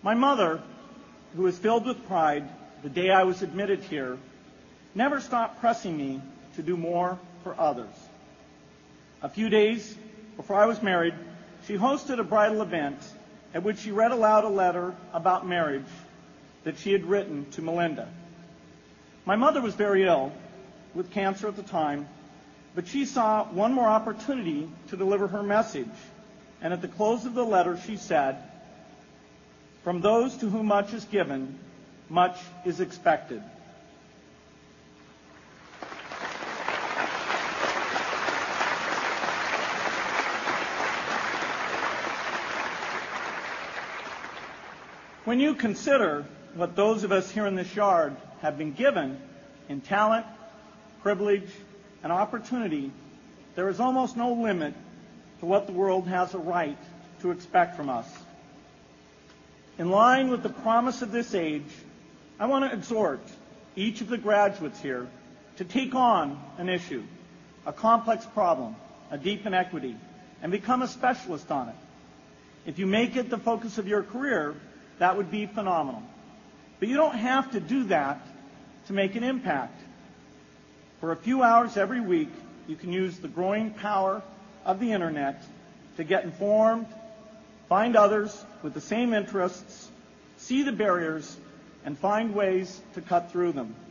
My mother, who was filled with pride the day I was admitted here, never stopped pressing me to do more for others. A few days before I was married, she hosted a bridal event at which she read aloud a letter about marriage that she had written to Melinda. My mother was very ill with cancer at the time, but she saw one more opportunity to deliver her message, and at the close of the letter she said, "From those to whom much is given, much is expected." When you consider what those of us here in this yard have been given in talent, privilege, and opportunity, there is almost no limit to what the world has a right to expect from us. In line with the promise of this age, I want to exhort each of the graduates here to take on an issue, a complex problem, a deep inequity, and become a specialist on it. If you make it the focus of your career, that would be phenomenal. But you don't have to do that to make an impact. For a few hours every week, you can use the growing power of the internet to get informed, find others with the same interests, see the barriers, and find ways to cut through them.